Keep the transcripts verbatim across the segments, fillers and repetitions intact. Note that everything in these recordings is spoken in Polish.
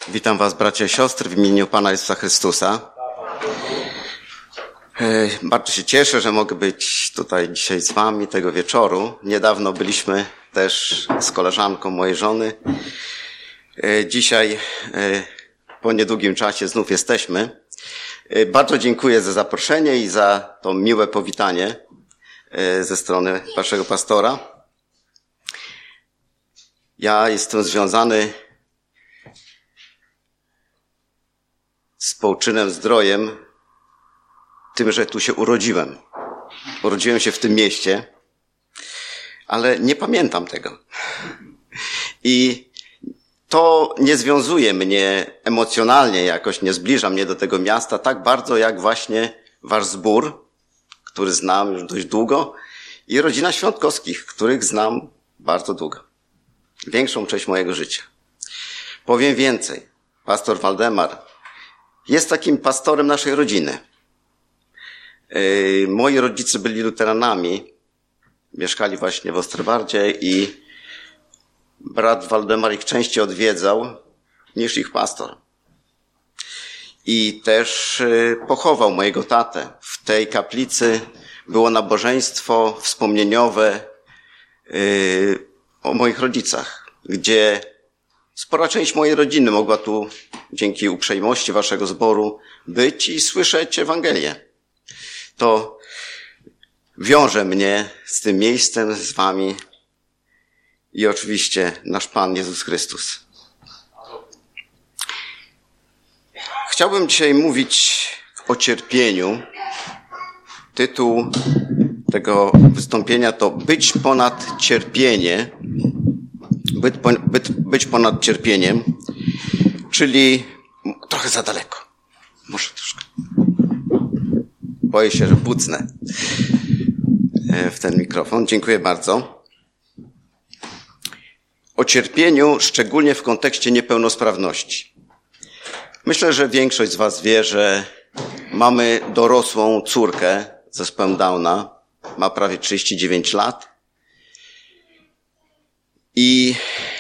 Witam was, bracia i siostry, w imieniu Pana Jezusa Chrystusa. Bardzo się cieszę, że mogę być tutaj dzisiaj z wami tego wieczoru. Niedawno byliśmy też z koleżanką mojej żony. Dzisiaj po niedługim czasie znów jesteśmy. Bardzo dziękuję za zaproszenie i za to miłe powitanie ze strony waszego pastora. Ja jestem związany z Połczynem Zdrojem, tym, że tu się urodziłem. Urodziłem się w tym mieście, ale nie pamiętam tego. I to nie związuje mnie emocjonalnie jakoś, nie zbliża mnie do tego miasta tak bardzo, jak właśnie wasz zbór, który znam już dość długo, i rodzina Świątkowskich, których znam bardzo długo. Większą część mojego życia. Powiem więcej. Pastor Waldemar jest takim pastorem naszej rodziny. Yy, moi rodzice byli luteranami, mieszkali właśnie w Ostrowardzie i brat Waldemar ich częściej odwiedzał niż ich pastor. I też yy, pochował mojego tatę. W tej kaplicy było nabożeństwo wspomnieniowe yy, o moich rodzicach, gdzie spora część mojej rodziny mogła tu dzięki uprzejmości waszego zboru być i słyszeć Ewangelię. To wiąże mnie z tym miejscem, z wami i oczywiście nasz Pan Jezus Chrystus. Chciałbym dzisiaj mówić o cierpieniu. Tytuł tego wystąpienia to Być ponad cierpienie. Być, być, być ponad cierpieniem, czyli trochę za daleko. Może troszkę. Boję się, że bucnę w ten mikrofon. Dziękuję bardzo. O cierpieniu, szczególnie w kontekście niepełnosprawności. Myślę, że większość z was wie, że mamy dorosłą córkę z zespołem Downa. Ma prawie trzydzieści dziewięć lat. I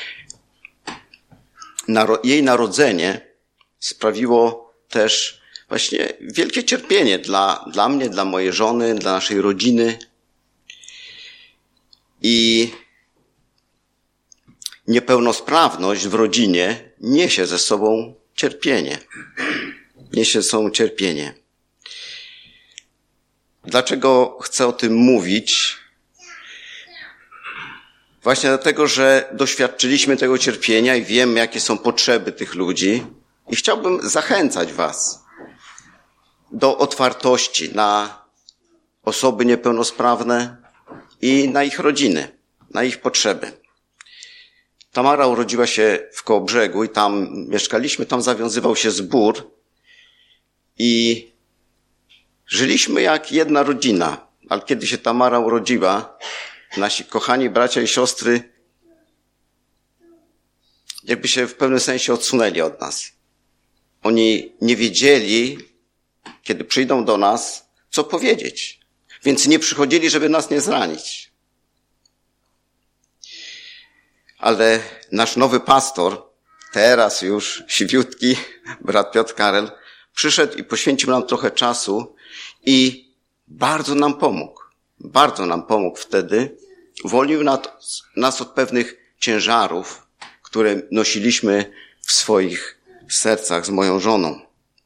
jej narodzenie sprawiło też właśnie wielkie cierpienie dla, dla mnie, dla mojej żony, dla naszej rodziny. I niepełnosprawność w rodzinie niesie ze sobą cierpienie. Niesie ze sobą cierpienie. Dlaczego chcę o tym mówić? Właśnie dlatego, że doświadczyliśmy tego cierpienia i wiemy, jakie są potrzeby tych ludzi. I chciałbym zachęcać was do otwartości na osoby niepełnosprawne i na ich rodziny, na ich potrzeby. Tamara urodziła się w Kołobrzegu i tam mieszkaliśmy, tam zawiązywał się zbór i żyliśmy jak jedna rodzina. Ale kiedy się Tamara urodziła, nasi kochani bracia i siostry jakby się w pewnym sensie odsunęli od nas. Oni nie wiedzieli, kiedy przyjdą do nas, co powiedzieć. Więc nie przychodzili, żeby nas nie zranić. Ale nasz nowy pastor, teraz już siwiutki, brat Piotr Karel, przyszedł i poświęcił nam trochę czasu i bardzo nam pomógł. Bardzo nam pomógł wtedy. Uwolnił nas od pewnych ciężarów, które nosiliśmy w swoich sercach z moją żoną.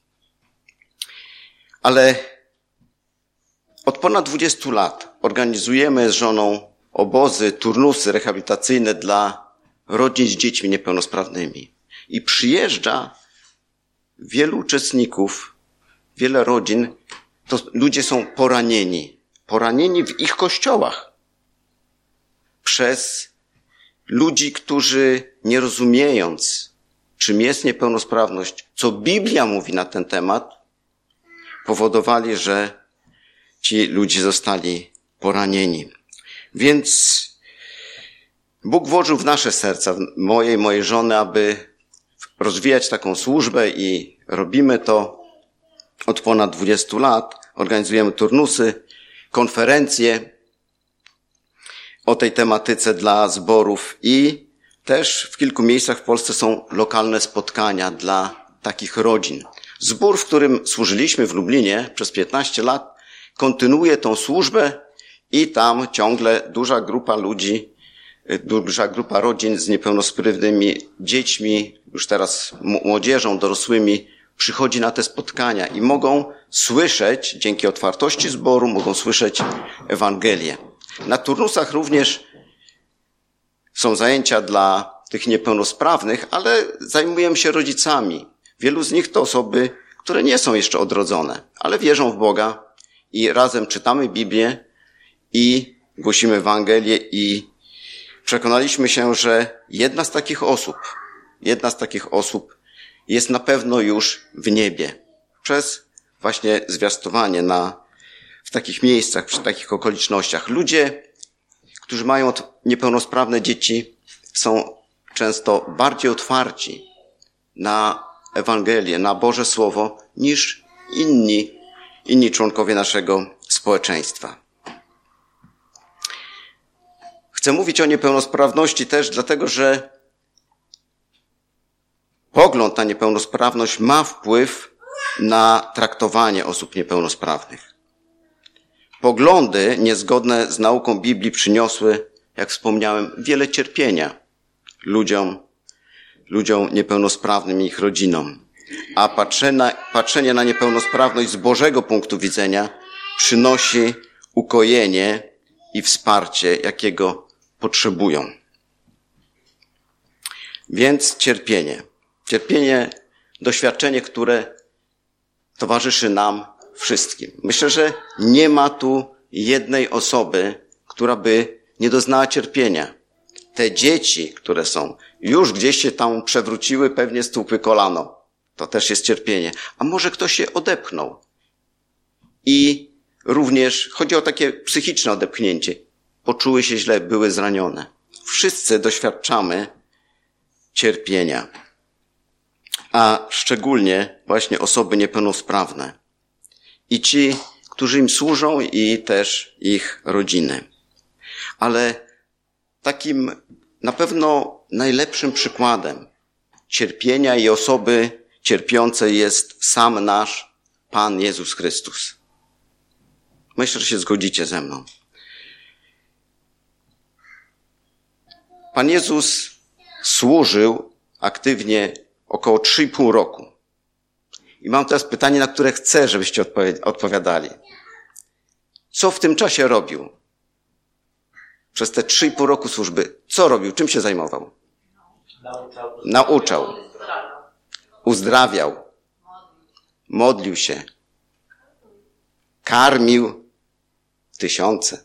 Ale od ponad dwudziestu lat organizujemy z żoną obozy, turnusy rehabilitacyjne dla rodzin z dziećmi niepełnosprawnymi. I przyjeżdża wielu uczestników, wiele rodzin, to ludzie są poranieni. Poranieni w ich kościołach. Przez ludzi, którzy nie rozumiejąc, czym jest niepełnosprawność, co Biblia mówi na ten temat, powodowali, że ci ludzie zostali poranieni. Więc Bóg włożył w nasze serca, w moje i mojej żony, aby rozwijać taką służbę i robimy to od ponad dwudziestu lat. Organizujemy turnusy, konferencje o tej tematyce dla zborów i też w kilku miejscach w Polsce są lokalne spotkania dla takich rodzin. Zbór, w którym służyliśmy w Lublinie przez piętnaście lat, kontynuuje tą służbę i tam ciągle duża grupa ludzi, duża grupa rodzin z niepełnosprawnymi dziećmi, już teraz młodzieżą, dorosłymi, przychodzi na te spotkania i mogą słyszeć, dzięki otwartości zboru, mogą słyszeć Ewangelię. Na turnusach również są zajęcia dla tych niepełnosprawnych, ale zajmujemy się rodzicami. Wielu z nich to osoby, które nie są jeszcze odrodzone, ale wierzą w Boga i razem czytamy Biblię i głosimy Ewangelię i przekonaliśmy się, że jedna z takich osób, jedna z takich osób jest na pewno już w niebie przez właśnie zwiastowanie na, w takich miejscach, przy takich okolicznościach. Ludzie, którzy mają niepełnosprawne dzieci, są często bardziej otwarci na Ewangelię, na Boże Słowo niż inni, inni członkowie naszego społeczeństwa. Chcę mówić o niepełnosprawności też dlatego, że pogląd na niepełnosprawność ma wpływ na traktowanie osób niepełnosprawnych. Poglądy niezgodne z nauką Biblii przyniosły, jak wspomniałem, wiele cierpienia ludziom, ludziom niepełnosprawnym i ich rodzinom. A patrzenie, patrzenie na niepełnosprawność z Bożego punktu widzenia przynosi ukojenie i wsparcie, jakiego potrzebują. Więc cierpienie. Cierpienie, doświadczenie, które towarzyszy nam wszystkim. Myślę, że nie ma tu jednej osoby, która by nie doznała cierpienia. Te dzieci, które są, już gdzieś się tam przewróciły, pewnie stłukły kolano. To też jest cierpienie. A może ktoś się odepchnął. I również chodzi o takie psychiczne odepchnięcie. Poczuły się źle, były zranione. Wszyscy doświadczamy cierpienia. A szczególnie właśnie osoby niepełnosprawne. I ci, którzy im służą i też ich rodziny. Ale takim na pewno najlepszym przykładem cierpienia i osoby cierpiącej jest sam nasz Pan Jezus Chrystus. Myślę, że się zgodzicie ze mną. Pan Jezus służył aktywnie około trzy i pół roku. I mam teraz pytanie, na które chcę, żebyście odpowiadali. Co w tym czasie robił? Przez te trzy i pół roku służby. Co robił? Czym się zajmował? Nauczał. Nauczał. Uzdrawiał. Modlił się. Karmił tysiące.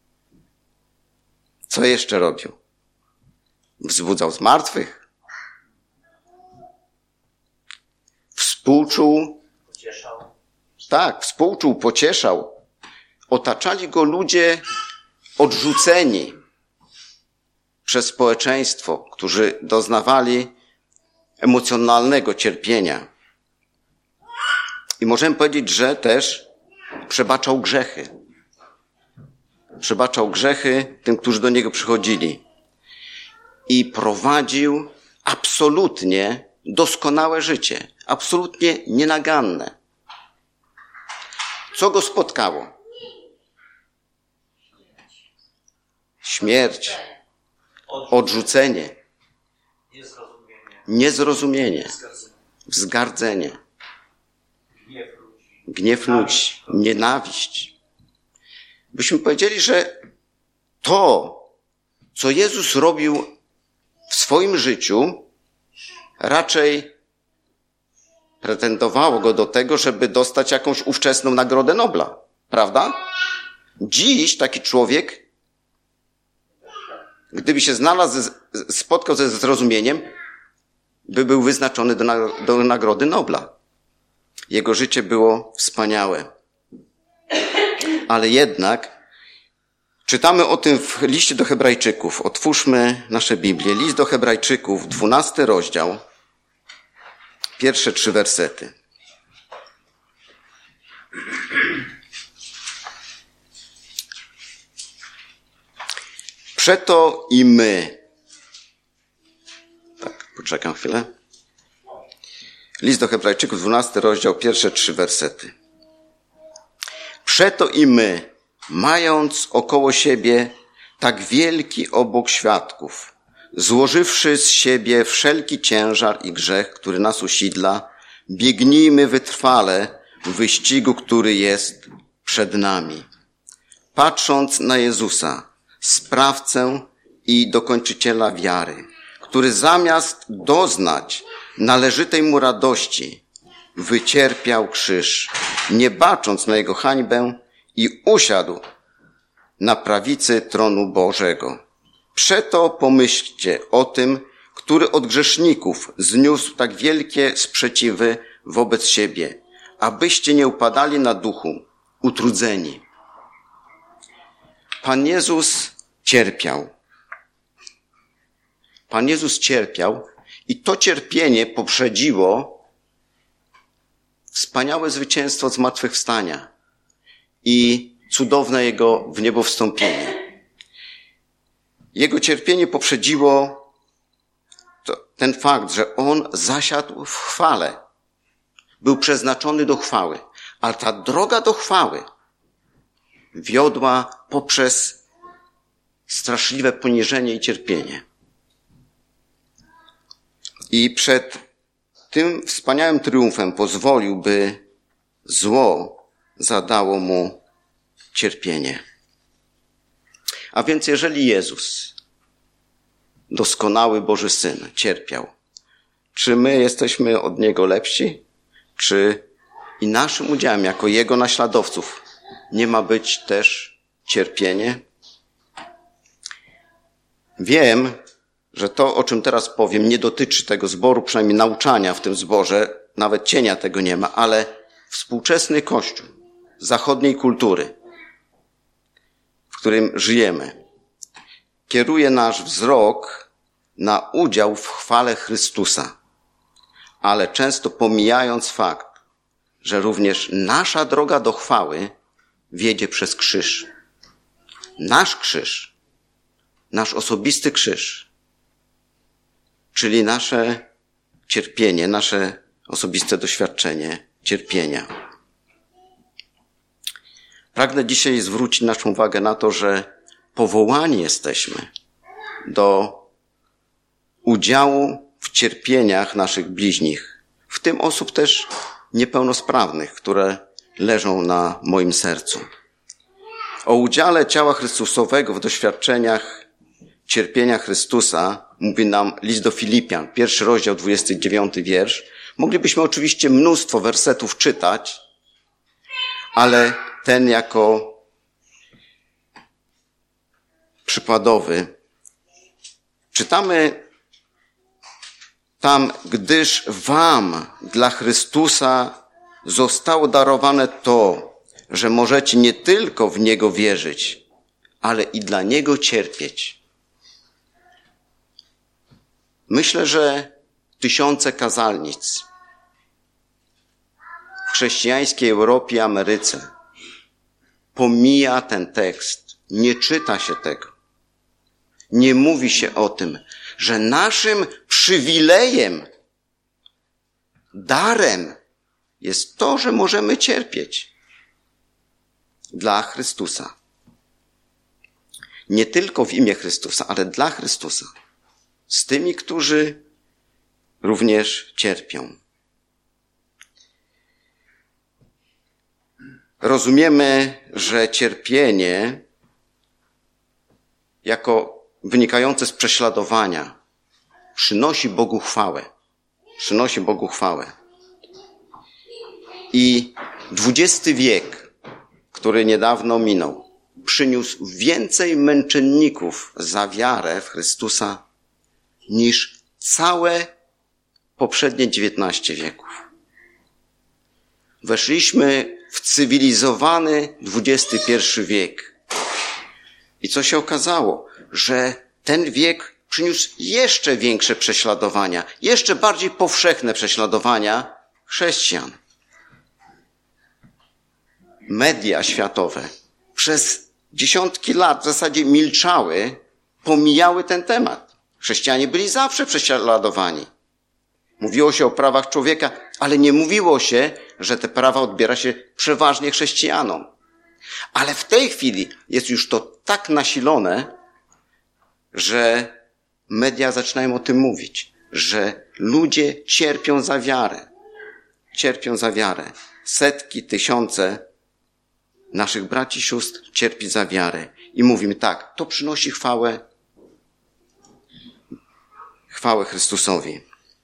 Co jeszcze robił? Wzbudzał zmartwych. Współczuł. Pocieszał. Tak, współczuł, pocieszał. Otaczali go ludzie odrzuceni przez społeczeństwo, którzy doznawali emocjonalnego cierpienia. I możemy powiedzieć, że też przebaczał grzechy. Przebaczał grzechy tym, którzy do niego przychodzili. I prowadził absolutnie doskonałe życie. Absolutnie nienaganne. Co go spotkało? Śmierć. Odrzucenie. Niezrozumienie. Wzgardzenie. Gniew ludzi. Nienawiść. Byśmy powiedzieli, że to, co Jezus robił w swoim życiu, raczej pretendowało go do tego, żeby dostać jakąś ówczesną Nagrodę Nobla. Prawda? Dziś taki człowiek, gdyby się znalazł, spotkał ze zrozumieniem, by był wyznaczony do, do Nagrody Nobla. Jego życie było wspaniałe. Ale jednak czytamy o tym w liście do Hebrajczyków. Otwórzmy nasze Biblię. List do Hebrajczyków, dwunasty rozdział, pierwsze trzy wersety. Przeto i my, Poczekam chwilę. List do Hebrajczyków, dwunasty rozdział, pierwsze trzy wersety. Przeto i my, mając około siebie tak wielki obłok świadków, złożywszy z siebie wszelki ciężar i grzech, który nas usidla, biegnijmy wytrwale w wyścigu, który jest przed nami. Patrząc na Jezusa, sprawcę i dokończyciela wiary, który zamiast doznać należytej mu radości, wycierpiał krzyż, nie bacząc na jego hańbę i usiadł na prawicy tronu Bożego. Przeto pomyślcie o tym, który od grzeszników zniósł tak wielkie sprzeciwy wobec siebie, abyście nie upadali na duchu, utrudzeni. Pan Jezus cierpiał. Pan Jezus cierpiał i to cierpienie poprzedziło wspaniałe zwycięstwo zmartwychwstania i cudowne Jego w niebo wstąpienie. Jego cierpienie poprzedziło to, ten fakt, że On zasiadł w chwale. Był przeznaczony do chwały, ale ta droga do chwały wiodła poprzez straszliwe poniżenie i cierpienie. I przed tym wspaniałym triumfem pozwolił, by zło zadało mu cierpienie. A więc jeżeli Jezus, doskonały Boży Syn, cierpiał, czy my jesteśmy od Niego lepsi? Czy i naszym udziałem jako Jego naśladowców nie ma być też cierpienie? Wiem, że to, o czym teraz powiem, nie dotyczy tego zboru, przynajmniej nauczania w tym zborze, nawet cienia tego nie ma, ale współczesny Kościół zachodniej kultury, w którym żyjemy, kieruje nasz wzrok na udział w chwale Chrystusa, ale często pomijając fakt, że również nasza droga do chwały wiedzie przez krzyż. Nasz krzyż, nasz osobisty krzyż, czyli nasze cierpienie, nasze osobiste doświadczenie cierpienia. Pragnę dzisiaj zwrócić naszą uwagę na to, że powołani jesteśmy do udziału w cierpieniach naszych bliźnich, w tym osób też niepełnosprawnych, które leżą na moim sercu. O udziale ciała Chrystusowego w doświadczeniach cierpienia Chrystusa mówi nam list do Filipian, pierwszy rozdział, dwudziesty dziewiąty wiersz. Moglibyśmy oczywiście mnóstwo wersetów czytać, ale ten jako przykładowy. Czytamy tam, gdyż wam dla Chrystusa zostało darowane to, że możecie nie tylko w Niego wierzyć, ale i dla Niego cierpieć. Myślę, że tysiące kazalnic w chrześcijańskiej Europie i Ameryce pomija ten tekst, nie czyta się tego. Nie mówi się o tym, że naszym przywilejem, darem jest to, że możemy cierpieć dla Chrystusa. Nie tylko w imię Chrystusa, ale dla Chrystusa. Z tymi, którzy również cierpią. Rozumiemy, że cierpienie jako wynikające z prześladowania przynosi Bogu chwałę. Przynosi Bogu chwałę. I dwudziesty wiek, który niedawno minął, przyniósł więcej męczenników za wiarę w Chrystusa niż całe poprzednie dziewiętnaście wieków. Weszliśmy w cywilizowany dwudziesty pierwszy wiek. I co się okazało? Że ten wiek przyniósł jeszcze większe prześladowania, jeszcze bardziej powszechne prześladowania chrześcijan. Media światowe przez dziesiątki lat w zasadzie milczały, pomijały ten temat. Chrześcijanie byli zawsze prześladowani. Mówiło się o prawach człowieka, ale nie mówiło się, że te prawa odbiera się przeważnie chrześcijanom. Ale w tej chwili jest już to tak nasilone, że media zaczynają o tym mówić, że ludzie cierpią za wiarę. Cierpią za wiarę. Setki, tysiące naszych braci i sióstr cierpi za wiarę. I mówimy tak, to przynosi chwałę, chwałę Chrystusowi.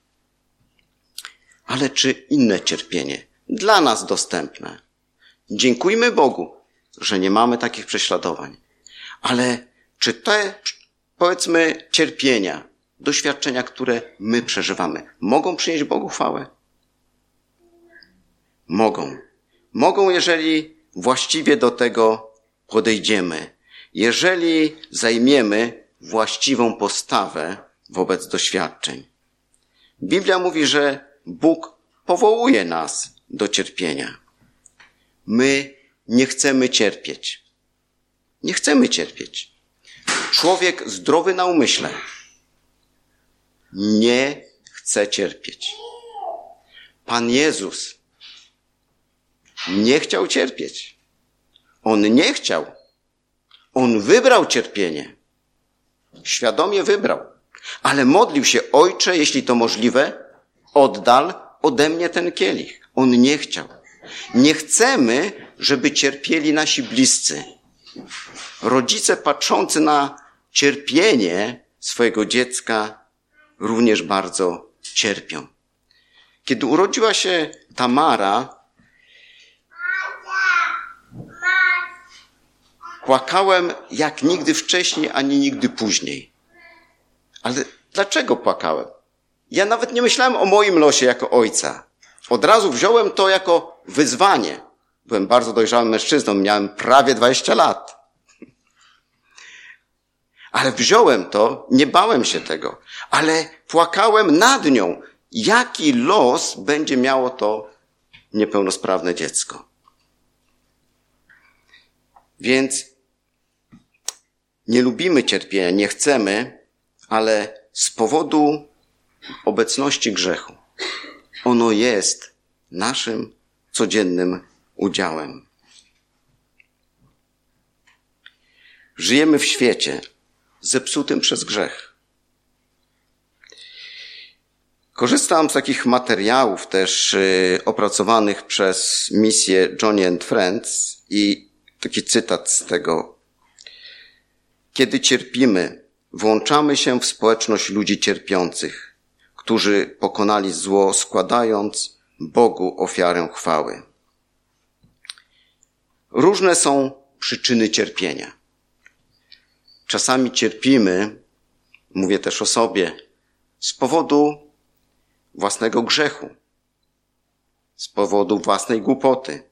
Ale czy inne cierpienie dla nas dostępne? Dziękujmy Bogu, że nie mamy takich prześladowań. Ale czy te, powiedzmy, cierpienia, doświadczenia, które my przeżywamy, mogą przynieść Bogu chwałę? Mogą. Mogą, jeżeli właściwie do tego podejdziemy. Jeżeli zajmiemy właściwą postawę wobec doświadczeń. Biblia mówi, że Bóg powołuje nas do cierpienia. My nie chcemy cierpieć. Nie chcemy cierpieć. Człowiek zdrowy na umyśle nie chce cierpieć. Pan Jezus nie chciał cierpieć. On nie chciał. On wybrał cierpienie. Świadomie wybrał. Ale modlił się: Ojcze, jeśli to możliwe, oddal ode mnie ten kielich. On nie chciał. Nie chcemy, żeby cierpieli nasi bliscy. Rodzice patrzący na cierpienie swojego dziecka również bardzo cierpią. Kiedy urodziła się Tamara, płakałem jak nigdy wcześniej, ani nigdy później. Ale dlaczego płakałem? Ja nawet nie myślałem o moim losie jako ojca. Od razu wziąłem to jako wyzwanie. Byłem bardzo dojrzałym mężczyzną, miałem prawie dwadzieścia lat. Ale wziąłem to, nie bałem się tego, ale płakałem nad nią. Jaki los będzie miało to niepełnosprawne dziecko? Więc nie lubimy cierpienia, nie chcemy, ale z powodu obecności grzechu. Ono jest naszym codziennym udziałem. Żyjemy w świecie zepsutym przez grzech. Korzystam z takich materiałów też y, opracowanych przez misję Joni and Friends i taki cytat z tego. Kiedy cierpimy, włączamy się w społeczność ludzi cierpiących, którzy pokonali zło, składając Bogu ofiarę chwały. Różne są przyczyny cierpienia. Czasami cierpimy, mówię też o sobie, z powodu własnego grzechu, z powodu własnej głupoty.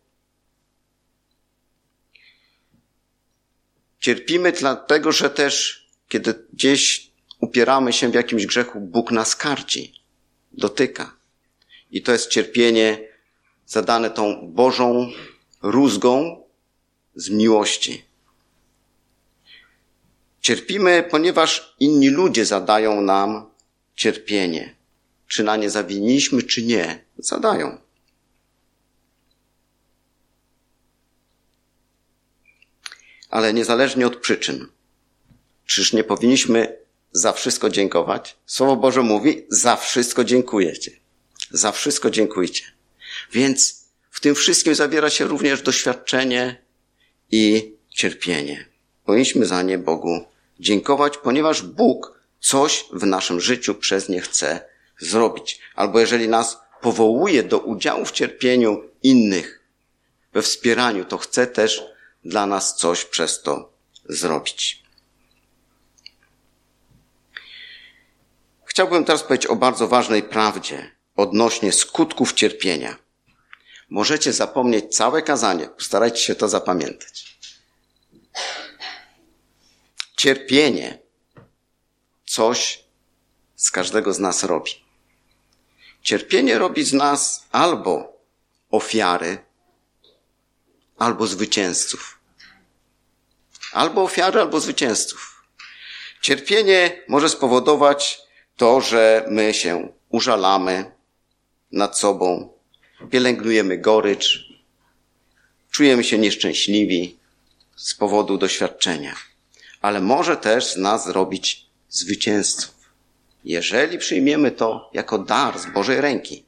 Cierpimy dlatego, że też kiedy gdzieś upieramy się w jakimś grzechu, Bóg nas karci, dotyka. I to jest cierpienie zadane tą Bożą rózgą z miłości. Cierpimy, ponieważ inni ludzie zadają nam cierpienie. Czy na nie zawiniliśmy, czy nie, zadają. Ale niezależnie od przyczyn. Czyż nie powinniśmy za wszystko dziękować? Słowo Boże mówi: za wszystko dziękujecie. Za wszystko dziękujcie. Więc w tym wszystkim zawiera się również doświadczenie i cierpienie. Powinniśmy za nie Bogu dziękować, ponieważ Bóg coś w naszym życiu przez nie chce zrobić. Albo jeżeli nas powołuje do udziału w cierpieniu innych, we wspieraniu, to chce też dla nas coś przez to zrobić. Chciałbym teraz powiedzieć o bardzo ważnej prawdzie odnośnie skutków cierpienia. Możecie zapomnieć całe kazanie, postarajcie się to zapamiętać. Cierpienie coś z każdego z nas robi. Cierpienie robi z nas albo ofiary, albo zwycięzców. Albo ofiary, albo zwycięzców. Cierpienie może spowodować to, że my się użalamy nad sobą, pielęgnujemy gorycz, czujemy się nieszczęśliwi z powodu doświadczenia. Ale może też z nas zrobić zwycięzców, jeżeli przyjmiemy to jako dar z Bożej ręki.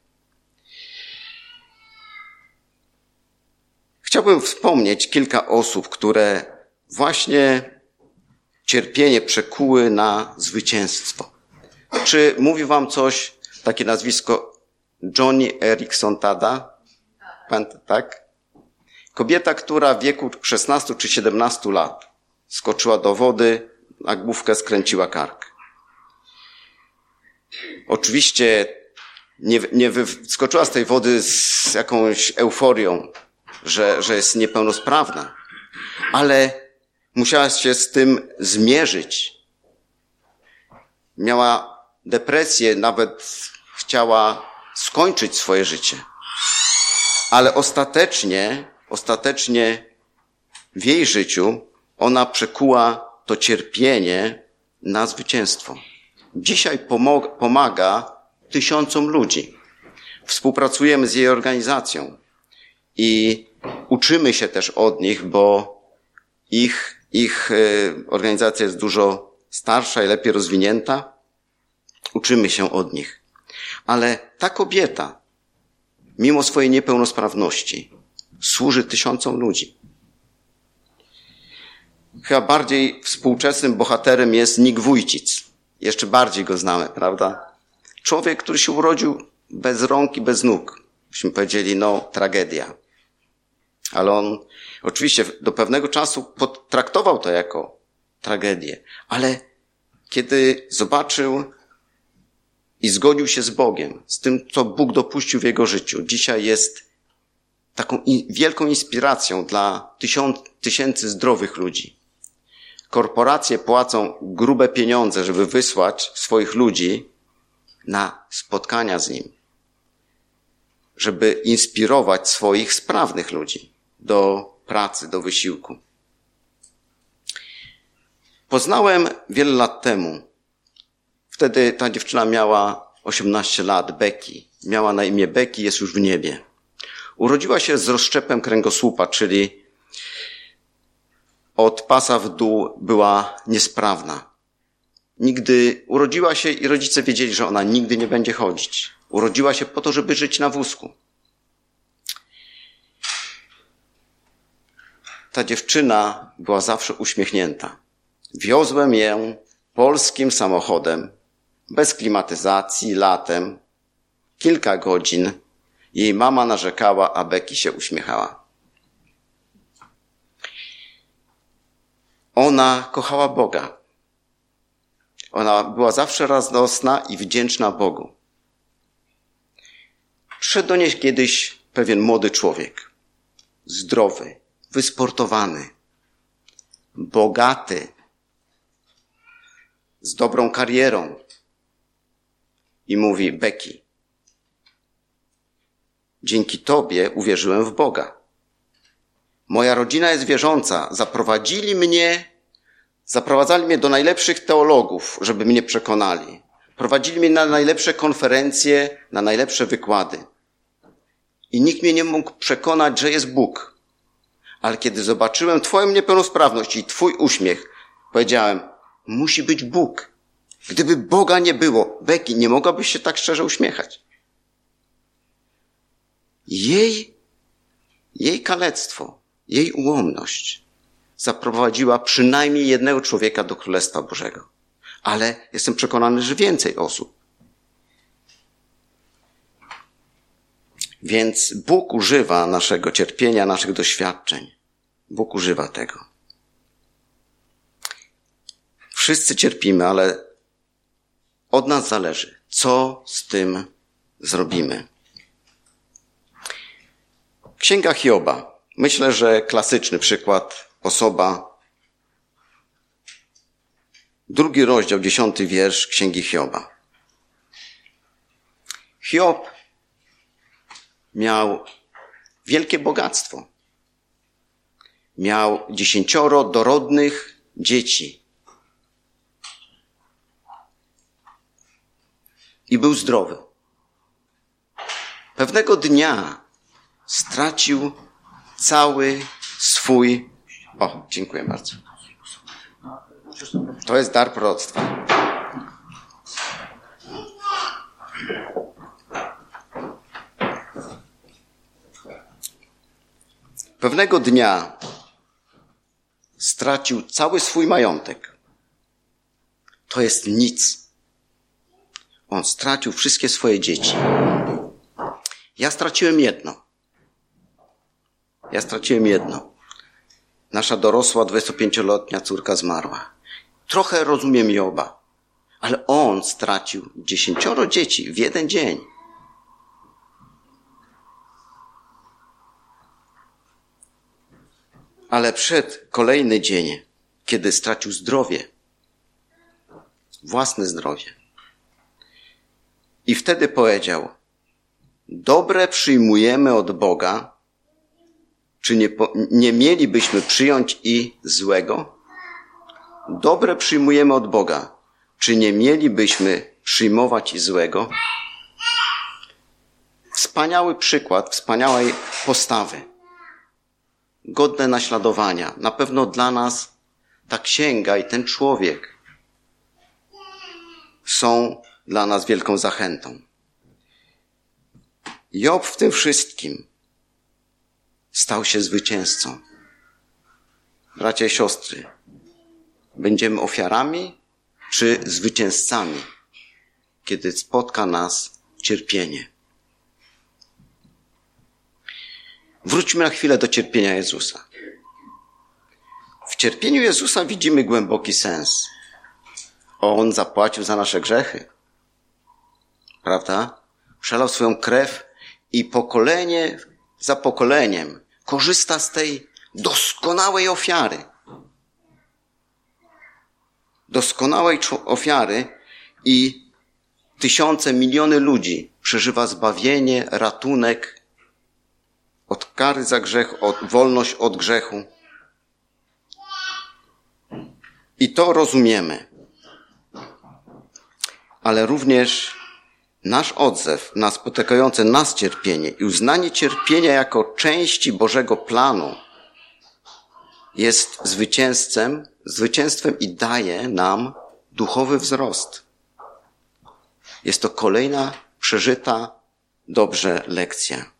Chciałbym wspomnieć kilka osób, które właśnie cierpienie przekuły na zwycięstwo. Czy mówi wam coś takie nazwisko Joni Eareckson Tada? Tak? Kobieta, która w wieku szesnastu czy siedemnastu lat skoczyła do wody, a główkę skręciła kark. Oczywiście nie, nie wyskoczyła z tej wody z jakąś euforią, że, że jest niepełnosprawna, ale musiała się z tym zmierzyć. Miała depresję, nawet chciała skończyć swoje życie. Ale ostatecznie, ostatecznie w jej życiu ona przekuła to cierpienie na zwycięstwo. Dzisiaj pomog- pomaga tysiącom ludzi. Współpracujemy z jej organizacją i uczymy się też od nich, bo ich, ich organizacja jest dużo starsza i lepiej rozwinięta. Uczymy się od nich. Ale ta kobieta, mimo swojej niepełnosprawności, służy tysiącom ludzi. Chyba bardziej współczesnym bohaterem jest Nick Wójcic. Jeszcze bardziej go znamy, prawda? Człowiek, który się urodził bez rąk i bez nóg. Byśmy powiedzieli, no, tragedia. Ale on oczywiście do pewnego czasu potraktował to jako tragedię. Ale kiedy zobaczył i zgodził się z Bogiem, z tym, co Bóg dopuścił w jego życiu, dzisiaj jest taką wielką inspiracją dla tysiąc, tysięcy zdrowych ludzi. Korporacje płacą grube pieniądze, żeby wysłać swoich ludzi na spotkania z Nim. Żeby inspirować swoich sprawnych ludzi do pracy, do wysiłku. Poznałem wiele lat temu. Wtedy ta dziewczyna miała osiemnaście lat, Becky. Miała na imię Becky, jest już w niebie. Urodziła się z rozszczepem kręgosłupa, czyli od pasa w dół była niesprawna. Nigdy urodziła się i rodzice wiedzieli, że ona nigdy nie będzie chodzić. Urodziła się po to, żeby żyć na wózku. Ta dziewczyna była zawsze uśmiechnięta. Wiozłem ją polskim samochodem, bez klimatyzacji, latem, kilka godzin. Jej mama narzekała, a Becky się uśmiechała. Ona kochała Boga. Ona była zawsze radosna i wdzięczna Bogu. Przyszedł do niej kiedyś pewien młody człowiek. Zdrowy, wysportowany, bogaty, z dobrą karierą. I mówi: Becky, dzięki Tobie uwierzyłem w Boga. Moja rodzina jest wierząca. Zaprowadzili mnie, zaprowadzali mnie do najlepszych teologów, żeby mnie przekonali. Prowadzili mnie na najlepsze konferencje, na najlepsze wykłady. I nikt mnie nie mógł przekonać, że jest Bóg. Ale kiedy zobaczyłem Twoją niepełnosprawność i Twój uśmiech, powiedziałem: musi być Bóg. Gdyby Boga nie było, Becky, nie mogłabyś się tak szczerze uśmiechać. Jej, jej kalectwo, jej ułomność zaprowadziła przynajmniej jednego człowieka do Królestwa Bożego. Ale jestem przekonany, że więcej osób. Więc Bóg używa naszego cierpienia, naszych doświadczeń. Bóg używa tego. Wszyscy cierpimy, ale od nas zależy, co z tym zrobimy. Księga Hioba. Myślę, że klasyczny przykład. Osoba. Drugi rozdział, dziesiąty wiersz Księgi Hioba. Hiob miał wielkie bogactwo. Miał dziesięcioro dorodnych dzieci. i był zdrowy. Pewnego dnia stracił cały swój... O, dziękuję bardzo. To jest dar proroctwa. Pewnego dnia stracił cały swój majątek. To jest nic. On stracił wszystkie swoje dzieci. Ja straciłem jedno. Ja straciłem jedno. Nasza dorosła, dwudziestopięcioletnia córka zmarła. Trochę rozumiem Joba, ale on stracił dziesięcioro dzieci w jeden dzień. Ale przed kolejny dzień, kiedy stracił zdrowie, własne zdrowie. I wtedy powiedział, dobre przyjmujemy od Boga, czy nie, nie mielibyśmy przyjąć i złego? Dobre przyjmujemy od Boga, czy nie mielibyśmy przyjmować i złego? Wspaniały przykład, wspaniałej postawy. Godne naśladowania. Na pewno dla nas ta księga i ten człowiek są dla nas wielką zachętą. Job w tym wszystkim stał się zwycięzcą. Bracia i siostry, będziemy ofiarami czy zwycięzcami, kiedy spotka nas cierpienie? Wróćmy na chwilę do cierpienia Jezusa. W cierpieniu Jezusa widzimy głęboki sens. On zapłacił za nasze grzechy. Prawda? Przelał swoją krew i pokolenie za pokoleniem korzysta z tej doskonałej ofiary. Doskonałej ofiary i tysiące, miliony ludzi przeżywa zbawienie, ratunek od kary za grzech, od wolność od grzechu. I to rozumiemy. Ale również nasz odzew na spotykające nas cierpienie i uznanie cierpienia jako części Bożego planu jest zwycięzcem, zwycięstwem i daje nam duchowy wzrost. Jest to kolejna przeżyta dobrze lekcja.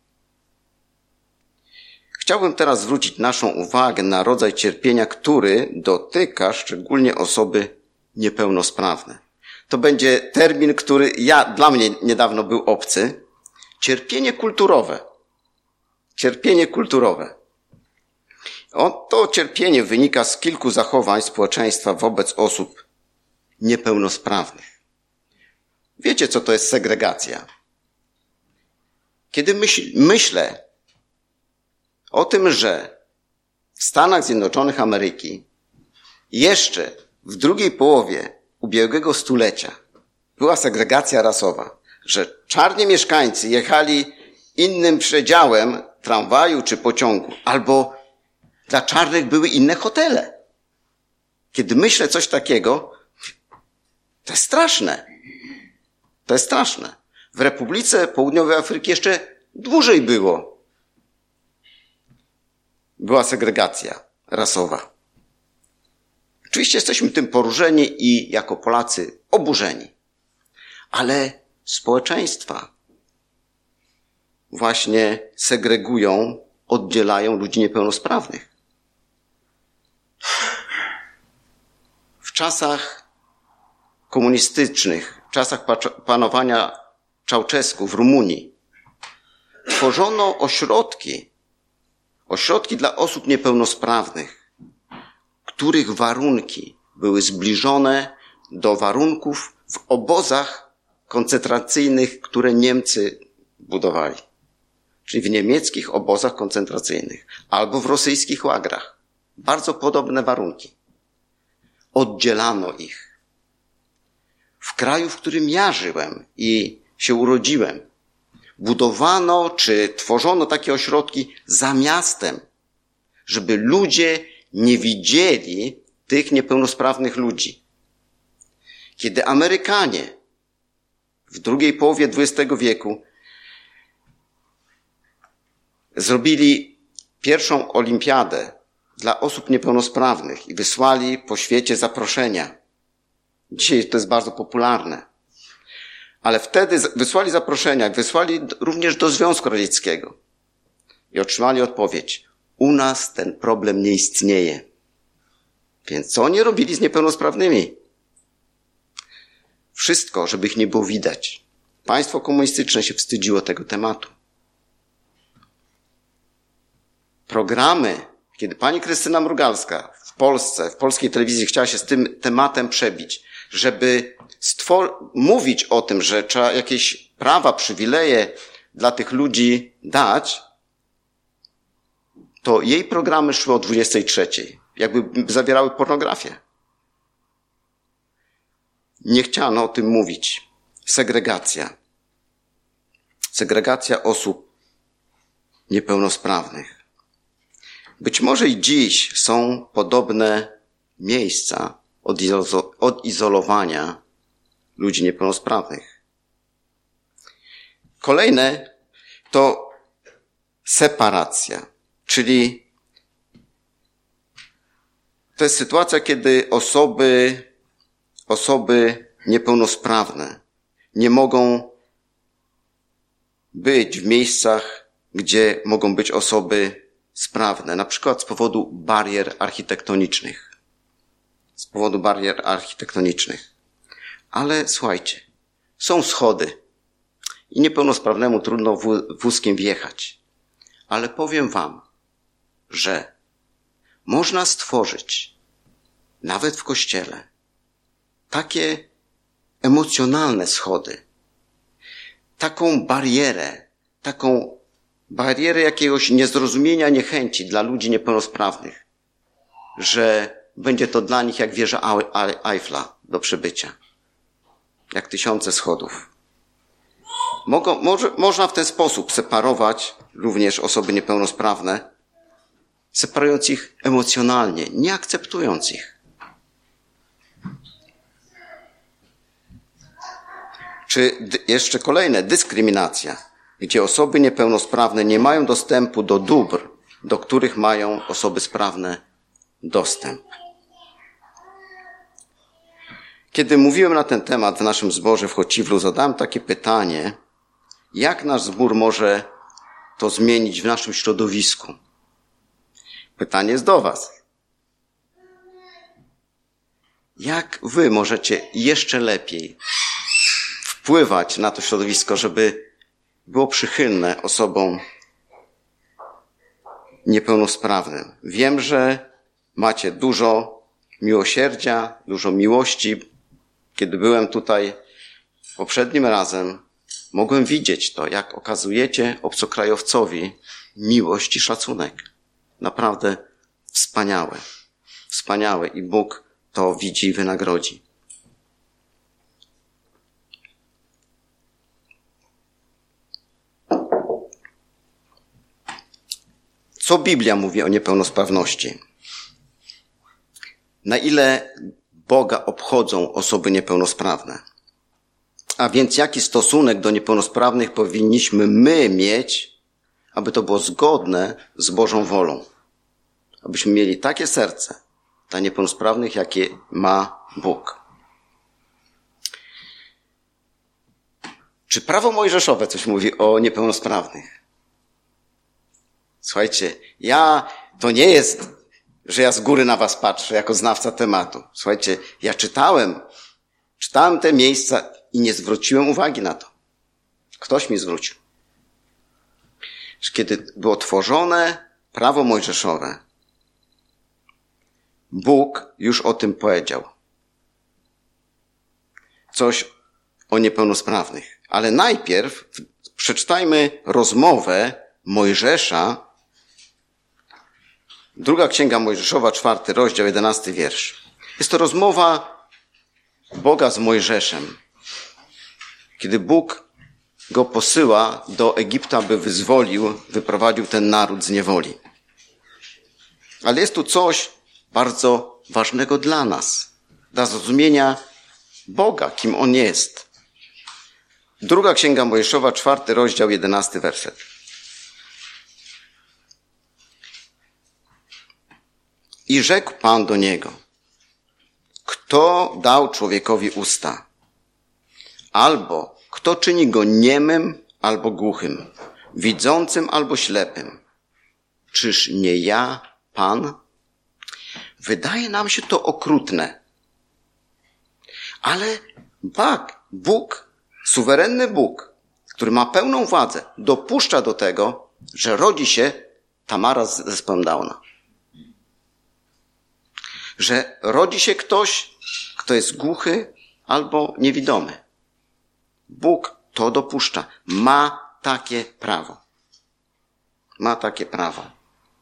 Chciałbym teraz zwrócić naszą uwagę na rodzaj cierpienia, który dotyka szczególnie osoby niepełnosprawne. To będzie termin, który ja, dla mnie niedawno był obcy. Cierpienie kulturowe. Cierpienie kulturowe. O, to cierpienie wynika z kilku zachowań społeczeństwa wobec osób niepełnosprawnych. Wiecie, co to jest segregacja? Kiedy myśl, myślę o tym, że w Stanach Zjednoczonych Ameryki jeszcze w drugiej połowie ubiegłego stulecia była segregacja rasowa, że czarni mieszkańcy jechali innym przedziałem tramwaju czy pociągu, albo dla czarnych były inne hotele. Kiedy myślę coś takiego, to jest straszne. To jest straszne. W Republice Południowej Afryki jeszcze dłużej było. Była segregacja rasowa. Oczywiście jesteśmy tym poruszeni i jako Polacy oburzeni. Ale społeczeństwa właśnie segregują, oddzielają ludzi niepełnosprawnych. W czasach komunistycznych, w czasach panowania Ceausescu w Rumunii tworzono ośrodki, ośrodki dla osób niepełnosprawnych, których warunki były zbliżone do warunków w obozach koncentracyjnych, które Niemcy budowali. Czyli w niemieckich obozach koncentracyjnych albo w rosyjskich łagrach. Bardzo podobne warunki. Oddzielano ich. W kraju, w którym ja żyłem i się urodziłem, budowano czy tworzono takie ośrodki za miastem, żeby ludzie nie widzieli tych niepełnosprawnych ludzi. Kiedy Amerykanie w drugiej połowie dwudziestego wieku zrobili pierwszą olimpiadę dla osób niepełnosprawnych i wysłali po świecie zaproszenia. Dzisiaj to jest bardzo popularne. Ale wtedy wysłali zaproszenia, wysłali również do Związku Radzieckiego i otrzymali odpowiedź: u nas ten problem nie istnieje. Więc co oni robili z niepełnosprawnymi? Wszystko, żeby ich nie było widać. Państwo komunistyczne się wstydziło tego tematu. Programy, kiedy pani Krystyna Mrugalska w Polsce, w polskiej telewizji chciała się z tym tematem przebić, żeby stwor- mówić o tym, że trzeba jakieś prawa, przywileje dla tych ludzi dać, to jej programy szły o dwudziestej trzeciej. Jakby zawierały pornografię. Nie chciano o tym mówić. Segregacja. Segregacja osób niepełnosprawnych. Być może i dziś są podobne miejsca odizolowania ludzi niepełnosprawnych. Kolejne to separacja, czyli to jest sytuacja, kiedy osoby, osoby niepełnosprawne nie mogą być w miejscach, gdzie mogą być osoby sprawne, na przykład z powodu barier architektonicznych. Z powodu barier architektonicznych. Ale słuchajcie, są schody i niepełnosprawnemu trudno wózkiem wjechać. Ale powiem wam, że można stworzyć, nawet w kościele, takie emocjonalne schody, taką barierę, taką barierę jakiegoś niezrozumienia, niechęci dla ludzi niepełnosprawnych, że będzie to dla nich jak wieża Eiffla do przebycia. Jak tysiące schodów. Mogą, może, można w ten sposób separować również osoby niepełnosprawne, separując ich emocjonalnie, nie akceptując ich. Czy d- jeszcze kolejne, dyskryminacja, gdzie osoby niepełnosprawne nie mają dostępu do dóbr, do których mają osoby sprawne dostęp. Kiedy mówiłem na ten temat w naszym zborze w Chociwlu, zadałem takie pytanie, jak nasz zbór może to zmienić w naszym środowisku? Pytanie jest do was. Jak wy możecie jeszcze lepiej wpływać na to środowisko, żeby było przychylne osobom niepełnosprawnym? Wiem, że macie dużo miłosierdzia, dużo miłości. Kiedy byłem tutaj poprzednim razem, mogłem widzieć to, jak okazujecie obcokrajowcowi miłość i szacunek. Naprawdę wspaniałe. Wspaniałe i Bóg to widzi i wynagrodzi. Co Biblia mówi o niepełnosprawności? Na ile Boga obchodzą osoby niepełnosprawne? A więc jaki stosunek do niepełnosprawnych powinniśmy my mieć, aby to było zgodne z Bożą wolą? Abyśmy mieli takie serce dla niepełnosprawnych, jakie ma Bóg. Czy prawo mojżeszowe coś mówi o niepełnosprawnych? Słuchajcie, ja, to nie jest, że ja z góry na was patrzę jako znawca tematu. Słuchajcie, ja czytałem, czytałem te miejsca i nie zwróciłem uwagi na to. Ktoś mi zwrócił. Że kiedy było tworzone prawo mojżeszowe, Bóg już o tym powiedział. Coś o niepełnosprawnych. Ale najpierw przeczytajmy rozmowę Mojżesza, druga księga Mojżeszowa, czwarty rozdział, jedenasty wiersz. Jest to rozmowa Boga z Mojżeszem. Kiedy Bóg go posyła do Egipta, by wyzwolił, wyprowadził ten naród z niewoli. Ale jest tu coś bardzo ważnego dla nas, dla zrozumienia Boga, kim On jest. Druga Księga Mojżeszowa, czwarty rozdział, jedenasty werset. I rzekł Pan do niego: kto dał człowiekowi usta? Albo kto czyni go niemym albo głuchym, widzącym albo ślepym? Czyż nie ja, Pan? Wydaje nam się to okrutne. Ale tak, Bóg, suwerenny Bóg, który ma pełną władzę, dopuszcza do tego, że rodzi się Tamara z zespołem Downa. Że rodzi się ktoś, kto jest głuchy albo niewidomy. Bóg to dopuszcza. Ma takie prawo. Ma takie prawo.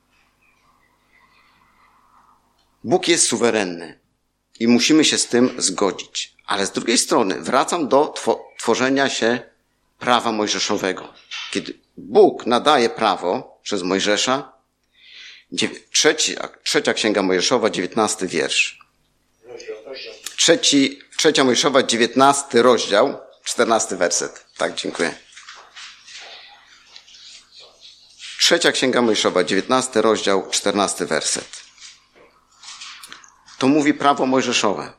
Bóg jest suwerenny i musimy się z tym zgodzić. Ale z drugiej strony wracam do two- tworzenia się prawa mojżeszowego. Kiedy Bóg nadaje prawo przez Mojżesza, trzeci, trzecia Księga Mojżeszowa, dziewiętnasty wiersz. Trzeci, trzecia Mojżeszowa, dziewiętnasty rozdział, czternasty werset. Tak, dziękuję. Trzecia Księga Mojżeszowa, dziewiętnasty rozdział, czternasty werset. To mówi prawo mojżeszowe.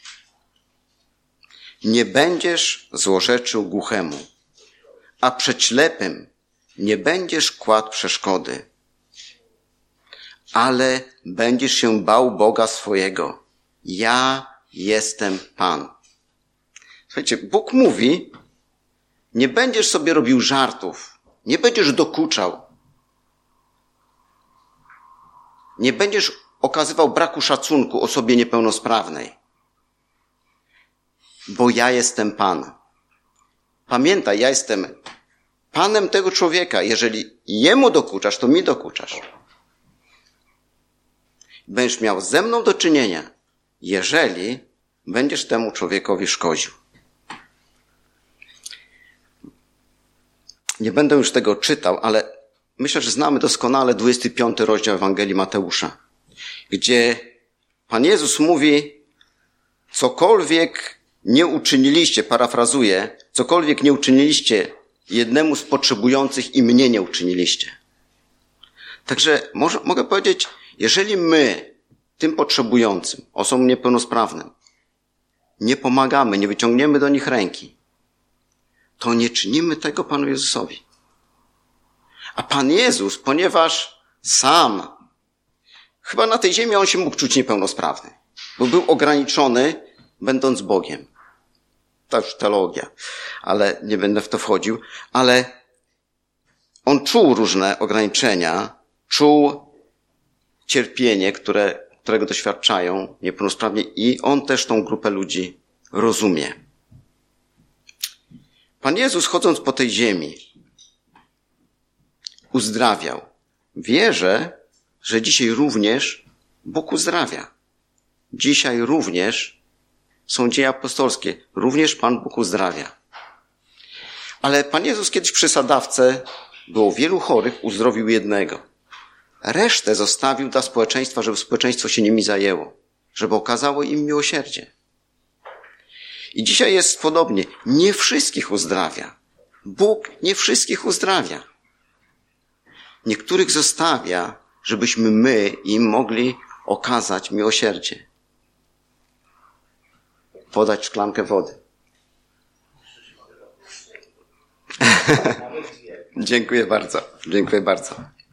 Nie będziesz złorzeczył głuchemu, a przed ślepym nie będziesz kładł przeszkody, ale będziesz się bał Boga swojego. Ja jestem Pan. Słuchajcie, Bóg mówi, nie będziesz sobie robił żartów, nie będziesz dokuczał, nie będziesz okazywał braku szacunku osobie niepełnosprawnej, bo ja jestem Pan. Pamiętaj, ja jestem Panem tego człowieka. Jeżeli jemu dokuczasz, to mi dokuczasz. Będziesz miał ze mną do czynienia, jeżeli będziesz temu człowiekowi szkodził. Nie będę już tego czytał, ale myślę, że znamy doskonale dwudziesty piąty rozdział Ewangelii Mateusza, gdzie Pan Jezus mówi, cokolwiek nie uczyniliście, parafrazuję, cokolwiek nie uczyniliście jednemu z potrzebujących i mnie nie uczyniliście. Także może, mogę powiedzieć, jeżeli my tym potrzebującym, osobom niepełnosprawnym, nie pomagamy, nie wyciągniemy do nich ręki, to nie czynimy tego Panu Jezusowi. A Pan Jezus, ponieważ sam, chyba na tej ziemi on się mógł czuć niepełnosprawny, bo był ograniczony, będąc Bogiem. To już teologia, ale nie będę w to wchodził, ale on czuł różne ograniczenia, czuł cierpienie, które, którego doświadczają niepełnosprawni i on też tą grupę ludzi rozumie. Pan Jezus, chodząc po tej ziemi, uzdrawiał. Wierzę, że dzisiaj również Bóg uzdrawia. Dzisiaj również są dzieje apostolskie. Również Pan Bóg uzdrawia. Ale Pan Jezus kiedyś przy sadawce było wielu chorych, uzdrowił jednego. Resztę zostawił dla społeczeństwa, żeby społeczeństwo się nimi zajęło. Żeby okazało im miłosierdzie. I dzisiaj jest podobnie. Nie wszystkich uzdrawia. Bóg nie wszystkich uzdrawia. Niektórych zostawia, żebyśmy my im mogli okazać miłosierdzie. Podać szklankę wody. Dziękuję bardzo. Dziękuję bardzo.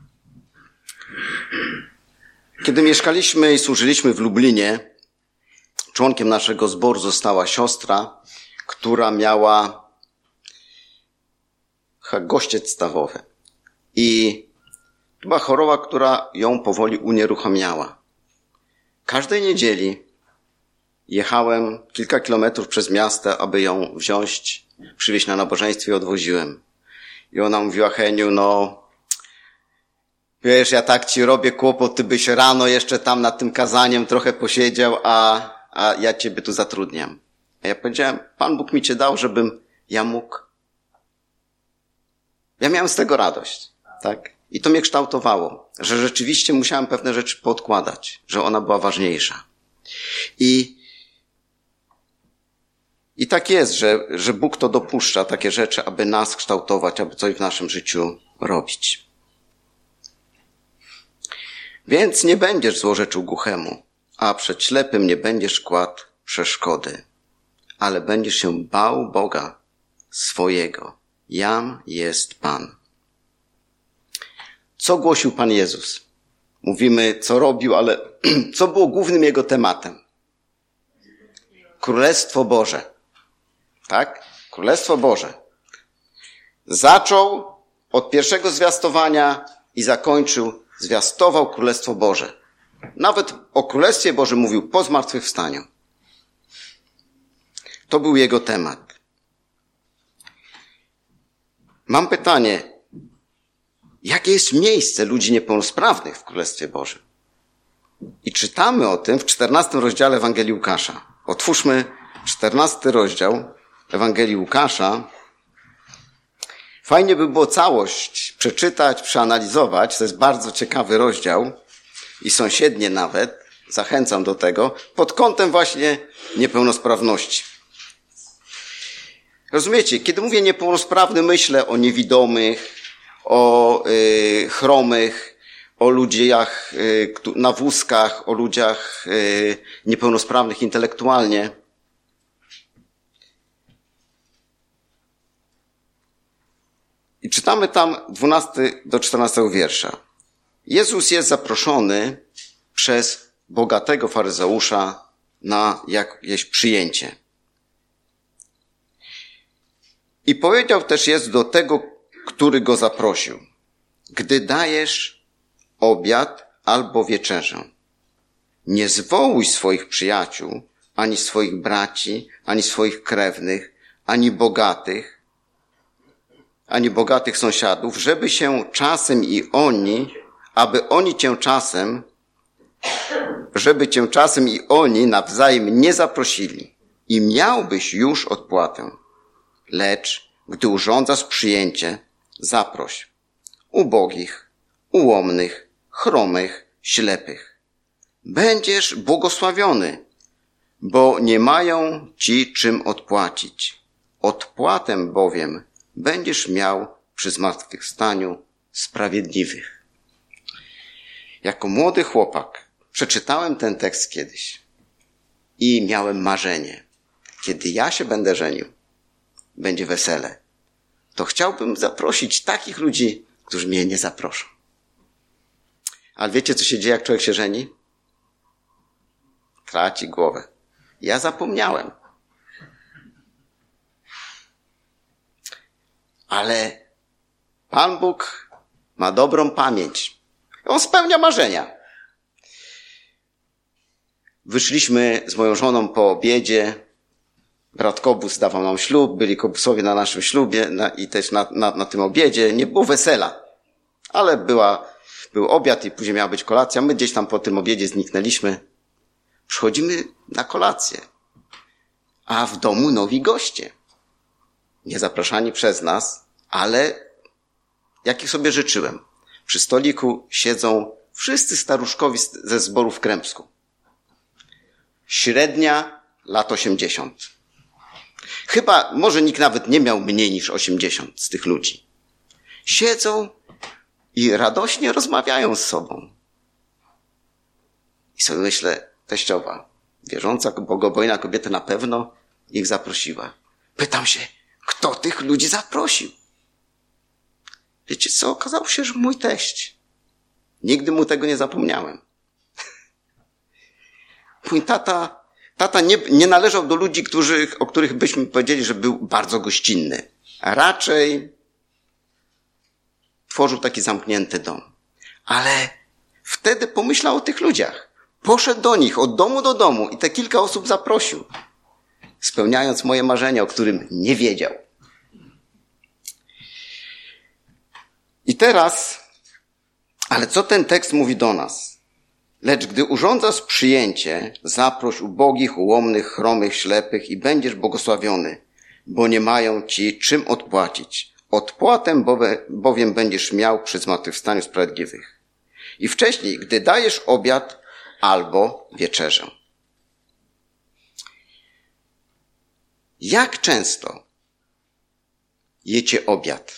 Kiedy mieszkaliśmy i służyliśmy w Lublinie, członkiem naszego zboru została siostra, która miała gościec stawowy. I to była choroba, która ją powoli unieruchamiała. Każdej niedzieli jechałem kilka kilometrów przez miasto, aby ją wziąć, przywieźć na nabożeństwo i odwoziłem. I ona mówiła, Heniu, no wiesz, ja tak ci robię kłopot, ty byś rano jeszcze tam nad tym kazaniem trochę posiedział, a, a ja ciebie tu zatrudniam. A ja powiedziałem, Pan Bóg mi cię dał, żebym ja mógł. Ja miałem z tego radość, tak? I to mnie kształtowało, że rzeczywiście musiałem pewne rzeczy podkładać, że ona była ważniejsza. I I tak jest, że, że Bóg to dopuszcza, takie rzeczy, aby nas kształtować, aby coś w naszym życiu robić. Więc nie będziesz złorzeczył głuchemu, a przed ślepym nie będziesz kładł przeszkody, ale będziesz się bał Boga swojego. Jam jest Pan. Co głosił Pan Jezus? Mówimy, co robił, ale co było głównym jego tematem? Królestwo Boże. Tak? Królestwo Boże. Zaczął od pierwszego zwiastowania i zakończył, zwiastował Królestwo Boże. Nawet o Królestwie Bożym mówił po zmartwychwstaniu. To był jego temat. Mam pytanie, jakie jest miejsce ludzi niepełnosprawnych w Królestwie Bożym? I czytamy o tym w czternastym rozdziale Ewangelii Łukasza. Otwórzmy czternasty rozdział Ewangelii Łukasza. Fajnie by było całość przeczytać, przeanalizować. To jest bardzo ciekawy rozdział i sąsiednie nawet. Zachęcam do tego pod kątem właśnie niepełnosprawności. Rozumiecie, kiedy mówię niepełnosprawny, myślę o niewidomych, o y, chromych, o ludziach y, na wózkach, o ludziach y, niepełnosprawnych intelektualnie. I czytamy tam dwunasty do czternastego wiersza. Jezus jest zaproszony przez bogatego faryzeusza na jakieś przyjęcie. I powiedział też jest do tego, który go zaprosił. Gdy dajesz obiad albo wieczerzę, nie zwołuj swoich przyjaciół, ani swoich braci, ani swoich krewnych, ani bogatych, ani bogatych sąsiadów, żeby się czasem i oni, aby oni cię czasem, żeby cię czasem i oni nawzajem nie zaprosili i miałbyś już odpłatę. Lecz gdy urządzasz przyjęcie, zaproś ubogich, ułomnych, chromych, ślepych. Będziesz błogosławiony, bo nie mają ci czym odpłacić. Odpłatę bowiem będziesz miał przy zmartwychwstaniu sprawiedliwych. Jako młody chłopak przeczytałem ten tekst kiedyś i miałem marzenie. Kiedy ja się będę żenił, będzie wesele, to chciałbym zaprosić takich ludzi, którzy mnie nie zaproszą. Ale wiecie, co się dzieje, jak człowiek się żeni? Traci głowę. Ja zapomniałem. Ale Pan Bóg ma dobrą pamięć. On spełnia marzenia. Wyszliśmy z moją żoną po obiedzie. Brat Kobus dawał nam ślub, byli Kobusowie na naszym ślubie na, i też na, na, na tym obiedzie. Nie było wesela, ale była, był obiad i później miała być kolacja. My gdzieś tam po tym obiedzie zniknęliśmy. Przychodzimy na kolację, a w domu nowi goście. Nie zapraszani przez nas, ale jakich sobie życzyłem. Przy stoliku siedzą wszyscy staruszkowi ze zboru w Krępsku. Średnia lat osiemdziesiąt. Chyba, może nikt nawet nie miał mniej niż osiemdziesiąt z tych ludzi. Siedzą i radośnie rozmawiają z sobą. I sobie myślę, teściowa, wierząca, bogobojna kobieta na pewno ich zaprosiła. Pytam się, kto tych ludzi zaprosił? Wiecie co? Okazało się, że mój teść. Nigdy mu tego nie zapomniałem. Mój tata, tata nie, nie należał do ludzi, którzy, o których byśmy powiedzieli, że był bardzo gościnny. A raczej tworzył taki zamknięty dom. Ale wtedy pomyślał o tych ludziach. Poszedł do nich, od domu do domu i te kilka osób zaprosił. Spełniając moje marzenia, o którym nie wiedział. I teraz, ale co ten tekst mówi do nas? Lecz gdy urządzasz przyjęcie, zaproś ubogich, ułomnych, chromych, ślepych i będziesz błogosławiony, bo nie mają ci czym odpłacić. Odpłatę bowiem będziesz miał przy zmartwychwstaniu sprawiedliwych. I wcześniej, gdy dajesz obiad albo wieczerzę. Jak często jecie obiad?